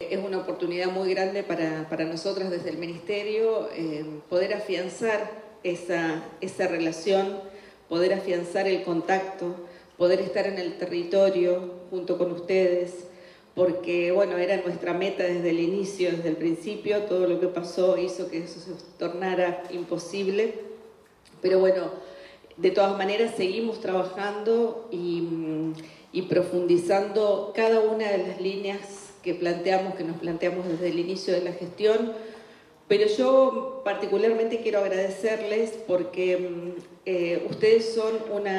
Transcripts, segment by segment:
es una oportunidad muy grande para nosotras desde el Ministerio poder afianzar esa relación, poder afianzar el contacto, poder estar en el territorio junto con ustedes, porque bueno, era nuestra meta desde el inicio, desde el principio. Todo lo que pasó hizo que eso se tornara imposible, pero bueno, de todas maneras seguimos trabajando y profundizando cada una de las líneas que nos planteamos desde el inicio de la gestión. Pero yo particularmente quiero agradecerles porque ustedes son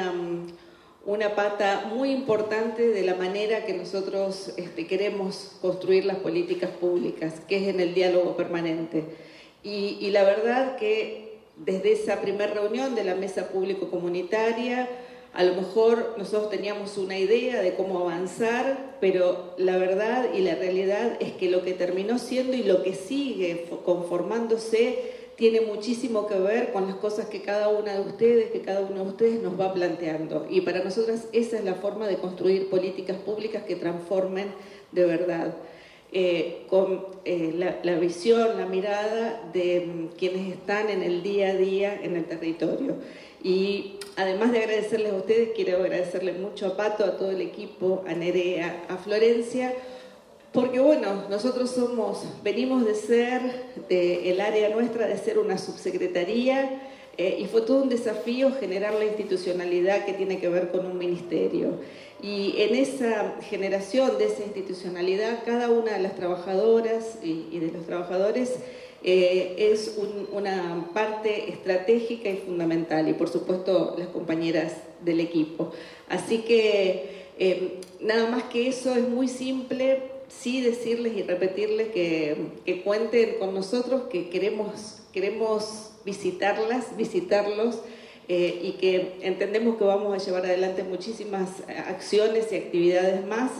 una pata muy importante de la manera que nosotros queremos construir las políticas públicas, que es en el diálogo permanente. Y la verdad que desde esa primera reunión de la mesa público-comunitaria, a lo mejor nosotros teníamos una idea de cómo avanzar, pero la verdad y la realidad es que lo que terminó siendo y lo que sigue conformándose tiene muchísimo que ver con las cosas que cada uno de ustedes nos va planteando. Y para nosotras esa es la forma de construir políticas públicas que transformen de verdad. Con la visión, la mirada de quienes están en el día a día en el territorio. Y además de agradecerles a ustedes, quiero agradecerles mucho a Pato, a todo el equipo, a Nerea, a Florencia, porque bueno, nosotros venimos de ser, el área nuestra, de ser una subsecretaría, y fue todo un desafío generar la institucionalidad que tiene que ver con un ministerio. Y en esa generación de esa institucionalidad, cada una de las trabajadoras y de los trabajadores es una parte estratégica y fundamental, y por supuesto las compañeras del equipo. Así que nada más que eso, es muy simple, sí decirles y repetirles que cuenten con nosotros, que queremos visitarlos, y que entendemos que vamos a llevar adelante muchísimas acciones y actividades más,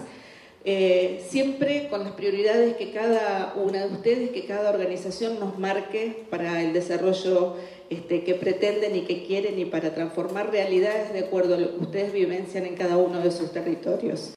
siempre con las prioridades que cada una de ustedes, que cada organización nos marque para el desarrollo que pretenden y que quieren, y para transformar realidades de acuerdo a lo que ustedes vivencian en cada uno de sus territorios.